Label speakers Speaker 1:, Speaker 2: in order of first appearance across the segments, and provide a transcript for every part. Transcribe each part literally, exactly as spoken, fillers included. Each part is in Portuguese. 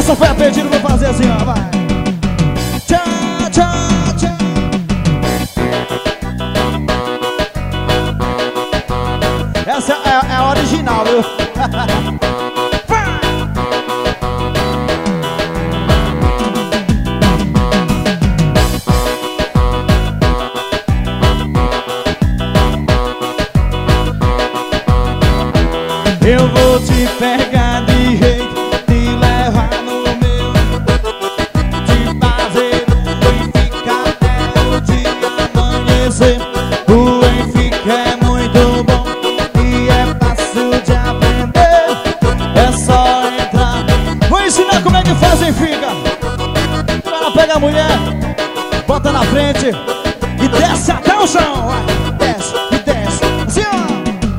Speaker 1: Essa foi a pedida, vou fazer assim, ó, vai. Tchau, tchau, tchau. Essa é, é a original, viu? Eu vou te pegar de jeito, te levar no meu, te fazer o ficar até o dia amanhecer. O Benfica é muito bom e é fácil de aprender. É só entrar. Vou ensinar como é que faz Benfica. O cara pega a mulher, bota na frente e desce até o chão. Vai, desce e desce, assim ó.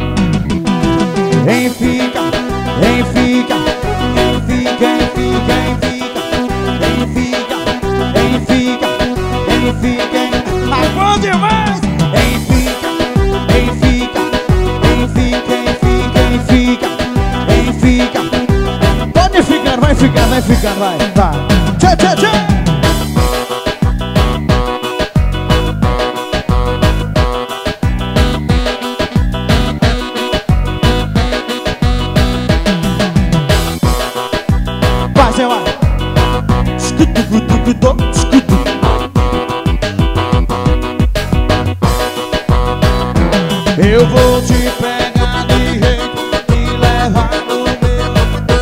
Speaker 1: Benfica, Benfica, Benfica, Benfica, Benfica, Benfica, Benfica, mas bom demais! Benfica, Benfica, Benfica, Benfica, Benfica, Benfica. Pode ficar, vai ficar, vai ficar, vai, vai. Tchau, tchau, tchau. Vai, vai. Escuta, escuta, escuta, escuta. Eu vou te pegar de jeito e levar no meu.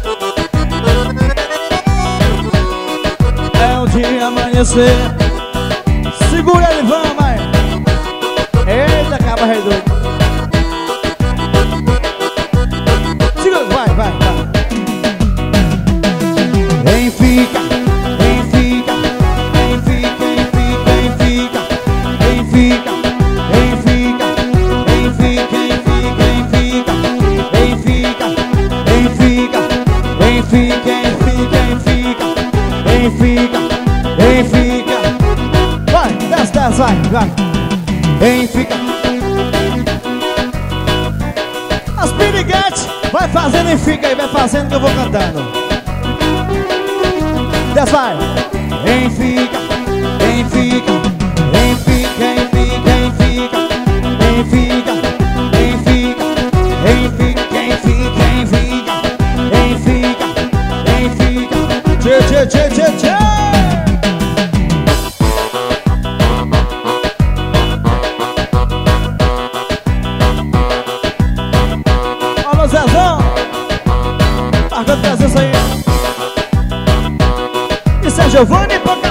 Speaker 1: É o dia amanhecer. Segura ele, vamos, vai. Eita, acaba redondo. Segura, vai, vai, vai. Benfica, Benfica, Benfica, Benfica, Benfica, Benfica, Benfica, Benfica, Benfica, Benfica, Benfica, Benfica, Benfica, Benfica. Vai, desce, desce, vai, vai. Benfica. As piriguetes, vai fazendo e fica aí, vai fazendo que eu vou cantando. Desce, vai. Benfica, Benfica, Benfica, Benfica, Benfica, Benfica, Benfica, Benfica, Benfica, Benfica, Benfica. Tchê, tchê, tchê, tchê, tchê. Alô, Zezão. Marcando presença aí. Giovanni